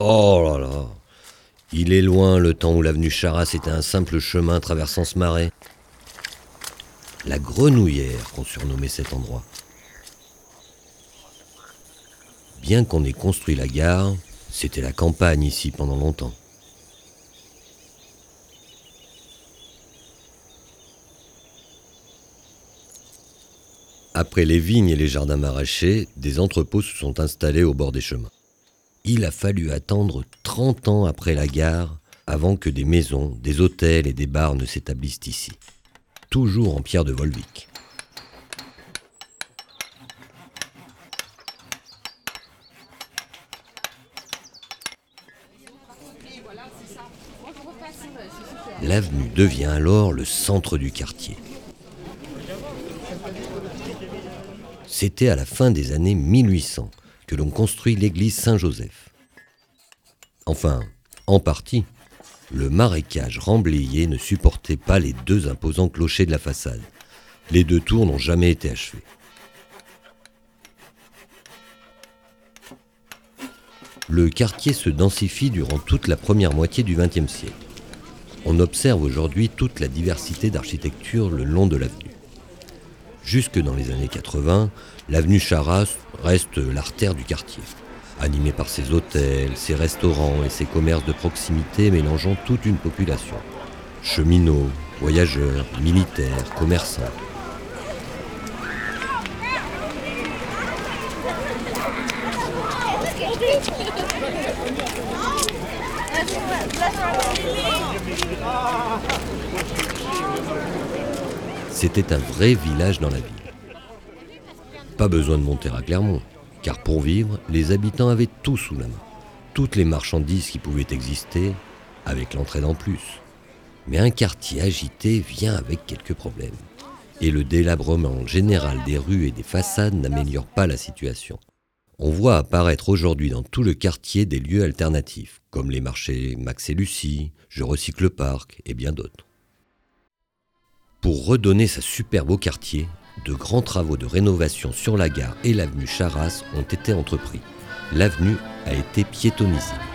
Oh là là, il est loin le temps où l'avenue Charras était un simple chemin traversant ce marais. La Grenouillère qu'on surnommait cet endroit. Bien qu'on ait construit la gare, c'était la campagne ici pendant longtemps. Après les vignes et les jardins maraîchers, des entrepôts se sont installés au bord des chemins. Il a fallu attendre 30 ans après la gare avant que des maisons, des hôtels et des bars ne s'établissent ici. Toujours en pierre de Volvic. L'avenue devient alors le centre du quartier. C'était à la fin des années 1800 que l'on construit l'église Saint-Joseph. Enfin, en partie. Le marécage remblayé ne supportait pas les deux imposants clochers de la façade. Les deux tours n'ont jamais été achevées. Le quartier se densifie durant toute la première moitié du XXe siècle. On observe aujourd'hui toute la diversité d'architecture le long de l'avenue. Jusque dans les années 80, l'avenue Charras reste l'artère du quartier, animée par ses hôtels, ses restaurants et ses commerces de proximité mélangeant toute une population. Cheminots, voyageurs, militaires, commerçants. C'était un vrai village dans la ville. Pas besoin de monter à Clermont, car pour vivre, les habitants avaient tout sous la main. Toutes les marchandises qui pouvaient exister, avec l'entraide en plus. Mais un quartier agité vient avec quelques problèmes. Et le délabrement général des rues et des façades n'améliore pas la situation. On voit apparaître aujourd'hui dans tout le quartier des lieux alternatifs, comme les marchés Max et Lucie, Je recycle Parc et bien d'autres. Pour redonner sa superbe au quartier, de grands travaux de rénovation sur la gare et l'avenue Charras ont été entrepris. L'avenue a été piétonnisée.